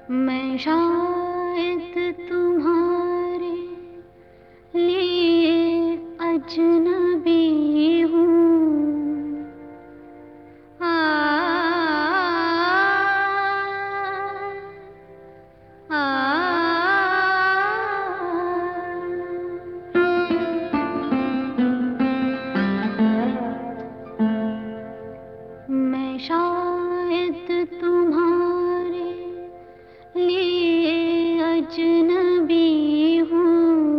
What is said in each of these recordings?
मैं शायद तुम्हारे लिए अजनबी हूँ। आ, आ, मैं शायद तुम्हारे लिए अजनबी हूँ,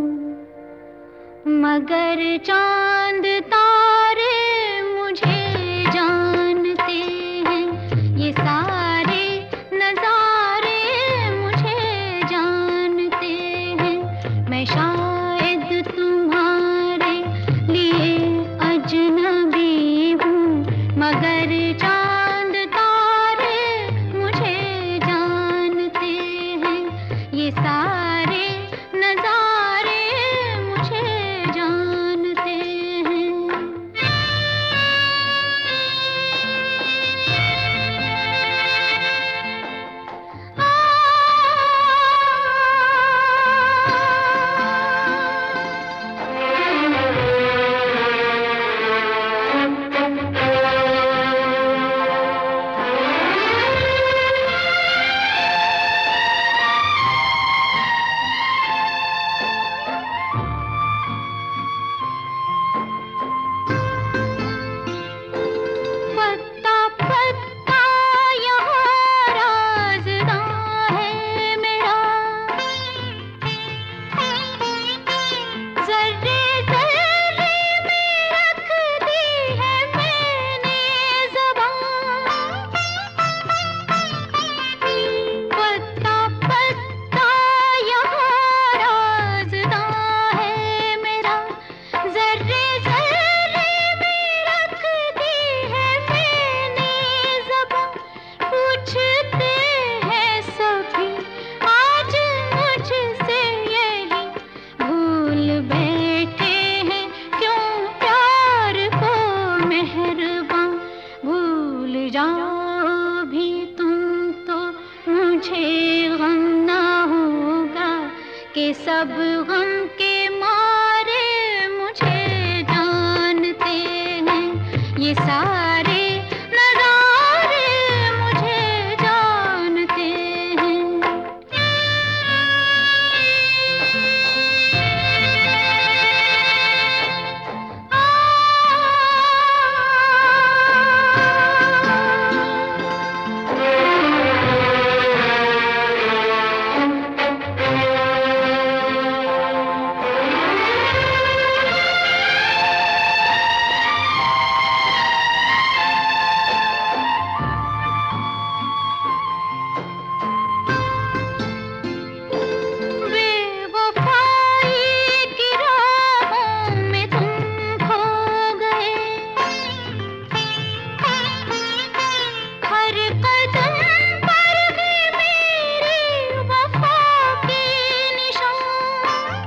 मगर चांद तारे मुझे जानते हैं। ये सारे नजारे मुझे जानते हैं। मैं शायद तुम्हारे लिए अजनबी हूँ, मगर चांद तारे मुझे जानते हैं। ये सारे नजारे मुझे जानते हैं। पत्ता पत्ता यहाँ राज़दां है मेरा, ज़र्रे ज़र्रे में रख दी है मैंने ज़बान। पत्ता पत्ता यहाँ राज़दां है मेरा, ज़र्रे ज़र्रे में रख दी है मैंने ज़बान। पूछते हैं सभी आज मुझसे यही, भूल बैठे हैं क्यों प्यार को मेहरबान। भूल जाओ भी तुम तो मुझे गम ना होगा, कि सब गम के मारे मुझे जानते हैं। ये सारे नज़ारे मुझे जानते हैं। बेवफाई की राहों में तुम खो गए, हर कदम पर भी मेरी वफा के निशान।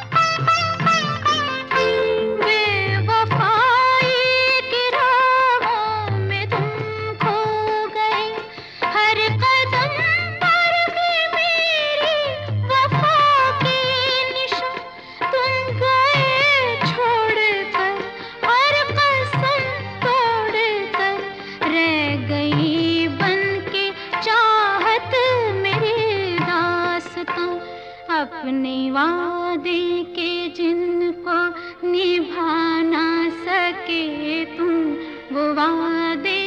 बेवफाई की राहों में तुम खो गए, हर कदम पर भी मेरी वफा के निशान। तुम गए छोड़कर और कसम तोड़कर, रह गई बनके चाहत मेरी दास्तां। अपने वादे के जिनको निभा ना सके तुम, वो वादे